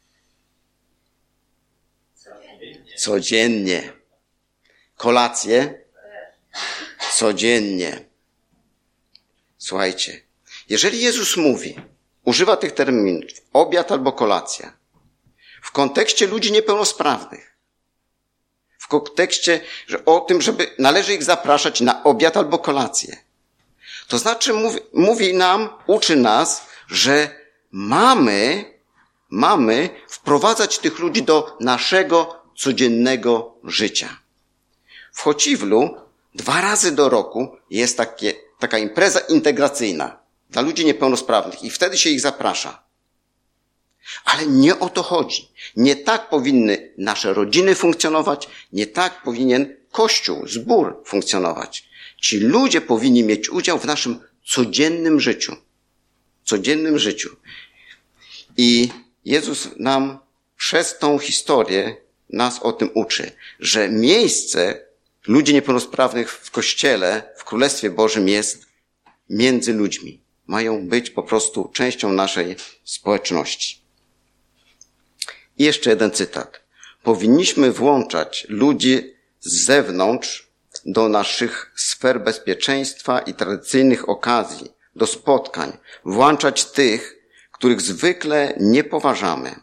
Codziennie. Kolację? Codziennie. Słuchajcie, jeżeli Jezus mówi, używa tych terminów, obiad albo kolacja, w kontekście ludzi niepełnosprawnych, w kontekście że o tym, żeby należy ich zapraszać na obiad albo kolację, to znaczy mówi, mówi nam, uczy nas, że mamy, mamy wprowadzać tych ludzi do naszego codziennego życia. W Chociwlu dwa razy do roku jest takie, taka impreza integracyjna dla ludzi niepełnosprawnych i wtedy się ich zaprasza. Ale nie o to chodzi. Nie tak powinny nasze rodziny funkcjonować, nie tak powinien Kościół, zbór funkcjonować. Ci ludzie powinni mieć udział w naszym codziennym życiu. Codziennym życiu. I Jezus nam przez tą historię nas o tym uczy, że miejsce ludzi niepełnosprawnych w Kościele, w Królestwie Bożym jest między ludźmi. Mają być po prostu częścią naszej społeczności. I jeszcze jeden cytat. Powinniśmy włączać ludzi z zewnątrz do naszych sfer bezpieczeństwa i tradycyjnych okazji, do spotkań. Włączać tych, których zwykle nie poważamy.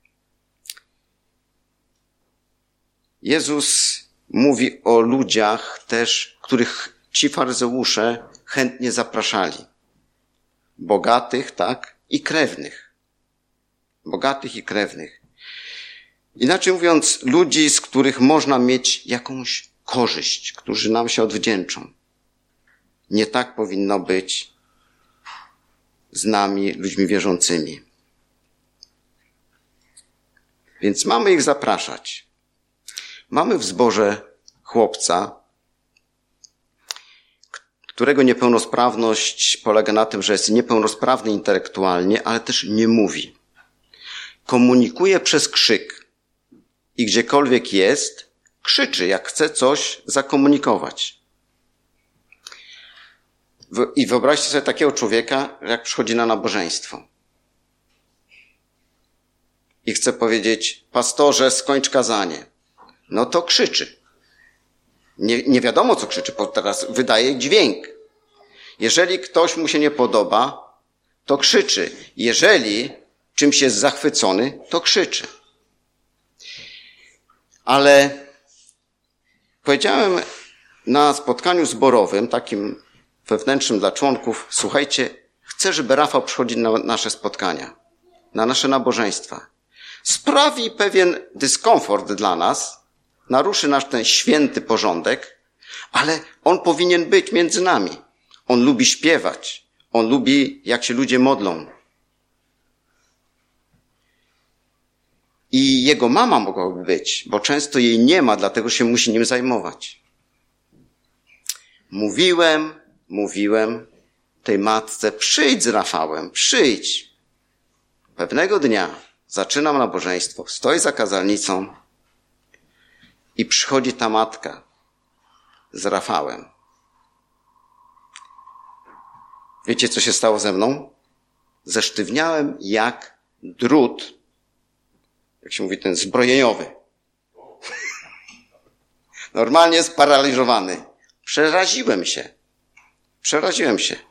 Jezus mówi o ludziach też, których ci faryzeusze chętnie zapraszali. Bogatych, tak, i krewnych. Bogatych i krewnych. Inaczej mówiąc, ludzi, z których można mieć jakąś korzyść, którzy nam się odwdzięczą. Nie tak powinno być z nami, ludźmi wierzącymi. Więc mamy ich zapraszać. Mamy w zborze chłopca, którego niepełnosprawność polega na tym, że jest niepełnosprawny intelektualnie, ale też nie mówi. Komunikuje przez krzyk i gdziekolwiek jest, krzyczy, jak chce coś zakomunikować. I wyobraźcie sobie takiego człowieka, jak przychodzi na nabożeństwo i chce powiedzieć, pastorze, skończ kazanie. No to krzyczy. Nie, nie wiadomo, co krzyczy, bo teraz wydaje dźwięk. Jeżeli ktoś mu się nie podoba, to krzyczy. Jeżeli czymś jest zachwycony, to krzyczy. Ale powiedziałem na spotkaniu zborowym, takim wewnętrznym dla członków, słuchajcie, chcę, żeby Rafał przychodził na nasze spotkania, na nasze nabożeństwa. Sprawi pewien dyskomfort dla nas, naruszy nasz ten święty porządek, ale on powinien być między nami. On lubi śpiewać. On lubi, jak się ludzie modlą. I jego mama mogłaby być, bo często jej nie ma, dlatego się musi nim zajmować. Mówiłem, mówiłem tej matce, przyjdź z Rafałem, przyjdź. Pewnego dnia zaczynam nabożeństwo, stoi za kazalnicą i przychodzi ta matka z Rafałem. Wiecie, co się stało ze mną? Zesztywniałem jak drut, jak się mówi, ten zbrojeniowy. Normalnie sparaliżowany. Przeraziłem się. Przeraziłem się.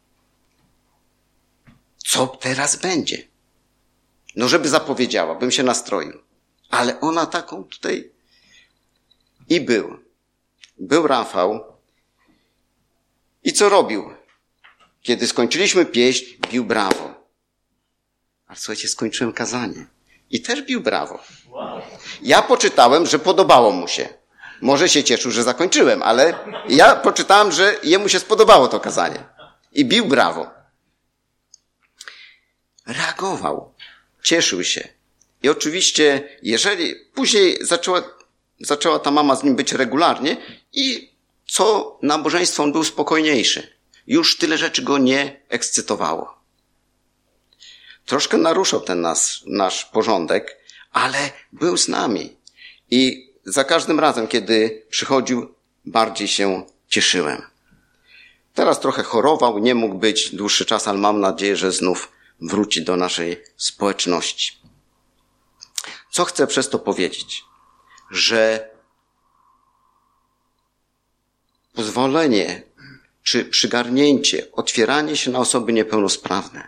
Co teraz będzie? No, żeby zapowiedziała, bym się nastroił. Ale ona taką tutaj... I był. Był Rafał. I co robił? Kiedy skończyliśmy pieśń, bił brawo. Ale słuchajcie, skończyłem kazanie. I też bił brawo. Ja poczytałem, że podobało mu się. Może się cieszył, że zakończyłem, ale ja poczytałem, że jemu się spodobało to kazanie. I bił brawo. Reagował. Cieszył się. I oczywiście, jeżeli później zaczęła, zaczęła ta mama z nim być regularnie i co nabożeństwo on był spokojniejszy. Już tyle rzeczy go nie ekscytowało. Troszkę naruszał ten nasz, nasz porządek, ale był z nami. I za każdym razem, kiedy przychodził, bardziej się cieszyłem. Teraz trochę chorował, nie mógł być dłuższy czas, ale mam nadzieję, że znów wróci do naszej społeczności. Co chcę przez to powiedzieć? Że pozwolenie czy przygarnięcie, otwieranie się na osoby niepełnosprawne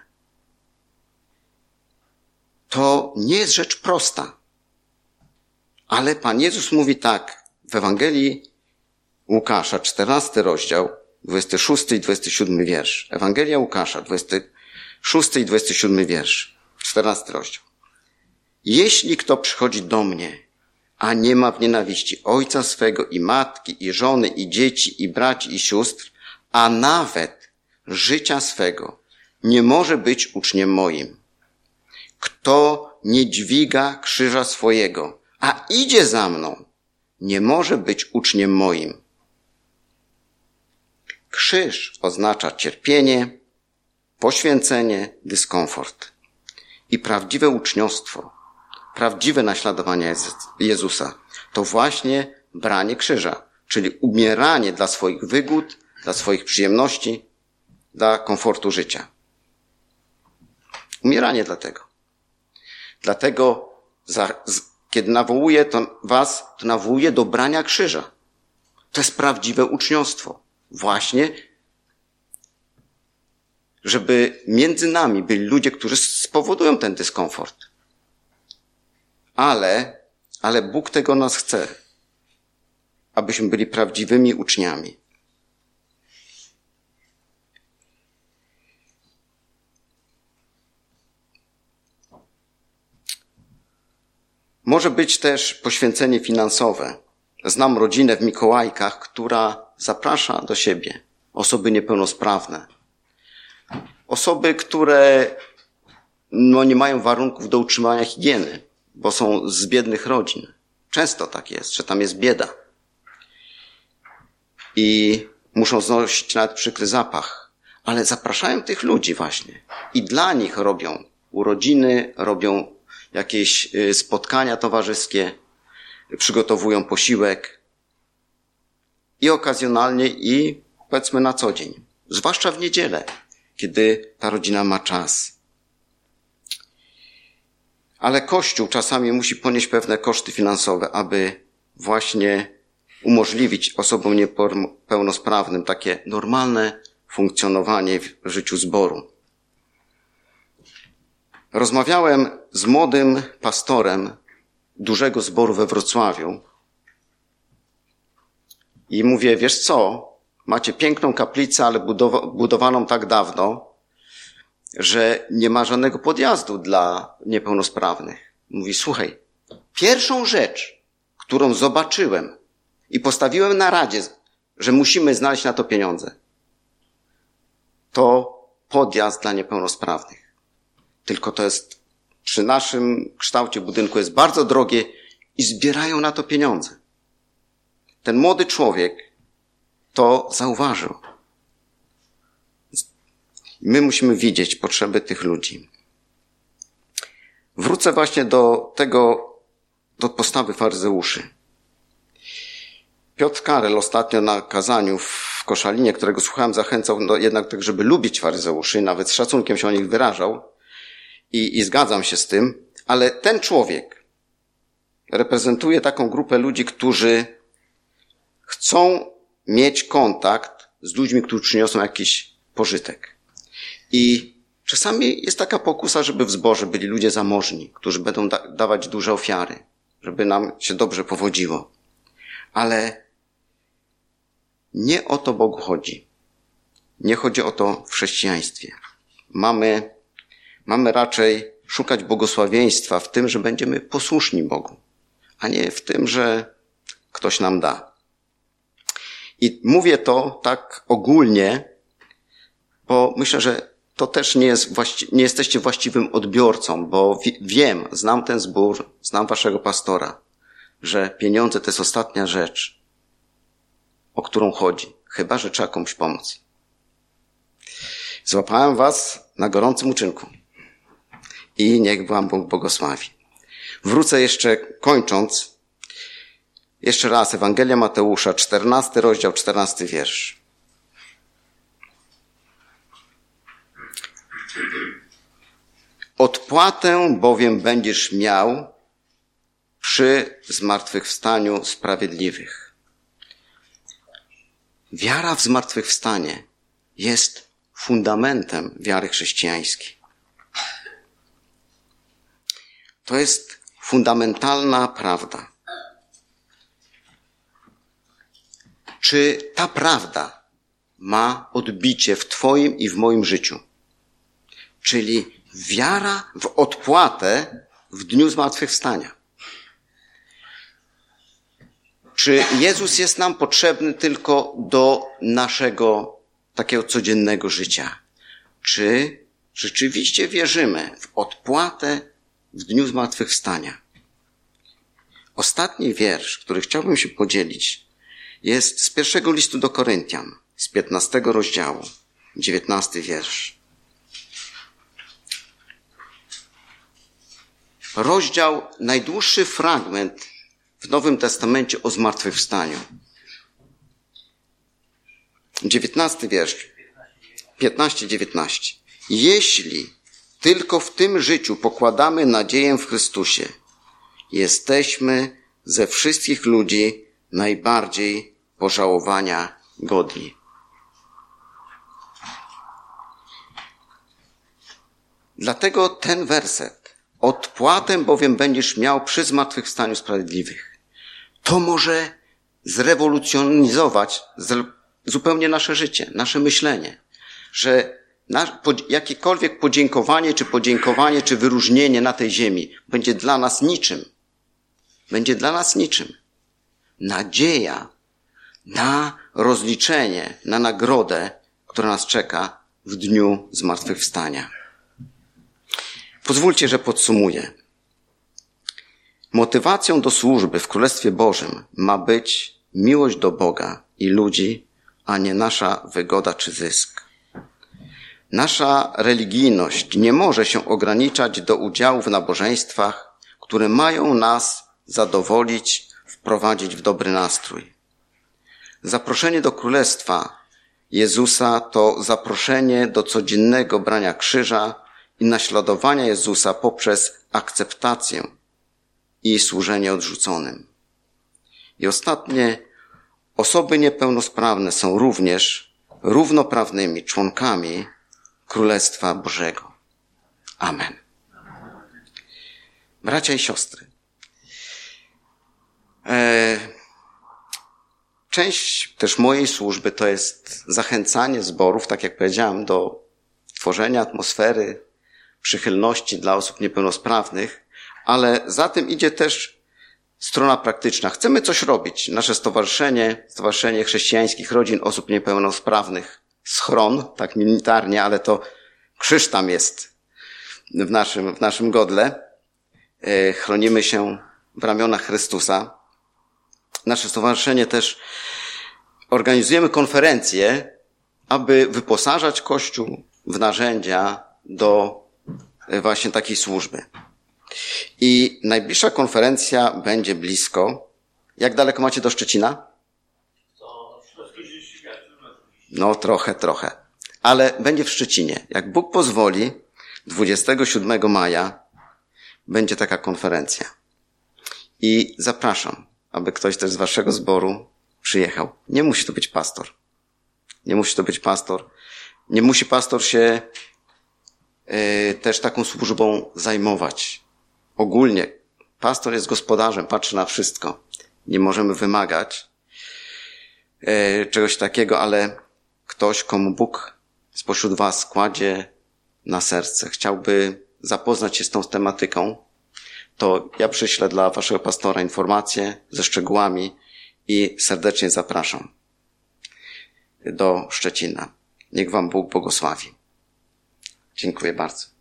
to nie jest rzecz prosta. Ale Pan Jezus mówi tak w Ewangelii Łukasza, czternasty rozdział, dwudziesty szósty i dwudziesty siódmy wiersz. Ewangelia Łukasza, dwudziesty szósty i dwudziesty siódmy wiersz. czternasty rozdział. Jeśli kto przychodzi do mnie, a nie ma w nienawiści ojca swego i matki, i żony, i dzieci, i braci, i sióstr, a nawet życia swego, nie może być uczniem moim. Kto nie dźwiga krzyża swojego, a idzie za mną, nie może być uczniem moim. Krzyż oznacza cierpienie, poświęcenie, dyskomfort. I prawdziwe uczniostwo, prawdziwe naśladowanie Jezusa to właśnie branie krzyża, czyli umieranie dla swoich wygód, dla swoich przyjemności, dla komfortu życia. Umieranie dlatego. Dlatego, za, z, kiedy nawołuję to was, to nawołuję do brania krzyża. To jest prawdziwe uczniostwo. Właśnie, żeby między nami byli ludzie, którzy spowodują ten dyskomfort. Ale, ale Bóg tego nas chce, abyśmy byli prawdziwymi uczniami. Może być też poświęcenie finansowe. Znam rodzinę w Mikołajkach, która zaprasza do siebie osoby niepełnosprawne. Osoby, które no, nie mają warunków do utrzymania higieny, bo są z biednych rodzin. Często tak jest, że tam jest bieda. I muszą znosić nawet przykry zapach. Ale zapraszają tych ludzi właśnie. I dla nich robią urodziny, robią jakieś spotkania towarzyskie, przygotowują posiłek. I okazjonalnie, i powiedzmy na co dzień. Zwłaszcza w niedzielę, kiedy ta rodzina ma czas. Ale Kościół czasami musi ponieść pewne koszty finansowe, aby właśnie umożliwić osobom niepełnosprawnym takie normalne funkcjonowanie w życiu zboru. Rozmawiałem z młodym pastorem dużego zboru we Wrocławiu i mówię, wiesz co, macie piękną kaplicę, ale budowa- budowaną tak dawno, że nie ma żadnego podjazdu dla niepełnosprawnych. Mówi, słuchaj, pierwszą rzecz, którą zobaczyłem i postawiłem na radzie, że musimy znaleźć na to pieniądze, to podjazd dla niepełnosprawnych. Tylko to jest, przy naszym kształcie budynku jest bardzo drogie i zbierają na to pieniądze. Ten młody człowiek to zauważył. My musimy widzieć potrzeby tych ludzi. Wrócę właśnie do tego, do postawy faryzeuszy. Piotr Karel ostatnio na kazaniu w Koszalinie, którego słuchałem, zachęcał no, jednak tak, żeby lubić faryzeuszy, nawet z szacunkiem się o nich wyrażał i, i zgadzam się z tym, ale ten człowiek reprezentuje taką grupę ludzi, którzy chcą mieć kontakt z ludźmi, którzy przyniosą jakiś pożytek. I czasami jest taka pokusa, żeby w zborze byli ludzie zamożni, którzy będą da- dawać duże ofiary, żeby nam się dobrze powodziło. Ale nie o to Bogu chodzi. Nie chodzi o to w chrześcijaństwie. Mamy, mamy raczej szukać błogosławieństwa w tym, że będziemy posłuszni Bogu, a nie w tym, że ktoś nam da. I mówię to tak ogólnie, bo myślę, że to też nie jest właści- nie jesteście właściwym odbiorcą, bo wi- wiem, znam ten zbór, znam waszego pastora, że pieniądze to jest ostatnia rzecz, o którą chodzi, chyba że trzeba komuś pomóc. Złapałem was na gorącym uczynku i niech wam Bóg błogosławi. Wrócę jeszcze kończąc, jeszcze raz Ewangelia Mateusza, czternasty rozdział, czternasty wiersz. Odpłatę bowiem będziesz miał przy zmartwychwstaniu sprawiedliwych. Wiara w zmartwychwstanie jest fundamentem wiary chrześcijańskiej. To jest fundamentalna prawda. Czy ta prawda ma odbicie w Twoim i w moim życiu? Czyli wiara w odpłatę w dniu zmartwychwstania. Czy Jezus jest nam potrzebny tylko do naszego takiego codziennego życia? Czy rzeczywiście wierzymy w odpłatę w dniu zmartwychwstania? Ostatni wiersz, który chciałbym się podzielić, jest z pierwszego listu do Koryntian, z piętnastego rozdziału, dziewiętnasty wiersz. Rozdział, najdłuższy fragment w Nowym Testamencie o zmartwychwstaniu. dziewiętnasty wiersz. piętnaście dziewiętnaście. Jeśli tylko w tym życiu pokładamy nadzieję w Chrystusie, jesteśmy ze wszystkich ludzi najbardziej pożałowania godni. Dlatego ten werset. Odpłatę bowiem będziesz miał przy zmartwychwstaniu sprawiedliwych. To może zrewolucjonizować zupełnie nasze życie, nasze myślenie, że jakiekolwiek podziękowanie, czy podziękowanie, czy wyróżnienie na tej ziemi będzie dla nas niczym. Będzie dla nas niczym. Nadzieja na rozliczenie, na nagrodę, która nas czeka w dniu zmartwychwstania. Pozwólcie, że podsumuję. Motywacją do służby w Królestwie Bożym ma być miłość do Boga i ludzi, a nie nasza wygoda czy zysk. Nasza religijność nie może się ograniczać do udziału w nabożeństwach, które mają nas zadowolić, wprowadzić w dobry nastrój. Zaproszenie do Królestwa Jezusa to zaproszenie do codziennego brania krzyża i naśladowania Jezusa poprzez akceptację i służenie odrzuconym. I ostatnie, osoby niepełnosprawne są również równoprawnymi członkami Królestwa Bożego. Amen. Bracia i siostry, część też mojej służby to jest zachęcanie zborów, tak jak powiedziałem, do tworzenia atmosfery przychylności dla osób niepełnosprawnych, ale za tym idzie też strona praktyczna. Chcemy coś robić. Nasze stowarzyszenie, Stowarzyszenie Chrześcijańskich Rodzin Osób Niepełnosprawnych, Schron, tak militarnie, ale to krzyż tam jest w naszym, w naszym godle. Chronimy się w ramionach Chrystusa. Nasze stowarzyszenie też organizujemy konferencje, aby wyposażać Kościół w narzędzia do właśnie takiej służby. I najbliższa konferencja będzie blisko. Jak daleko macie do Szczecina? No trochę, trochę. Ale będzie w Szczecinie. Jak Bóg pozwoli, dwudziestego siódmego maja będzie taka konferencja. I zapraszam, aby ktoś też z waszego zboru przyjechał. Nie musi to być pastor. Nie musi to być pastor. Nie musi pastor się yy, też taką służbą zajmować. Ogólnie pastor jest gospodarzem, patrzy na wszystko. Nie możemy wymagać yy, czegoś takiego, ale ktoś, komu Bóg spośród was kładzie na serce, chciałby zapoznać się z tą tematyką, to ja przyślę dla waszego pastora informacje ze szczegółami i serdecznie zapraszam do Szczecina. Niech wam Bóg błogosławi. Dziękuję bardzo.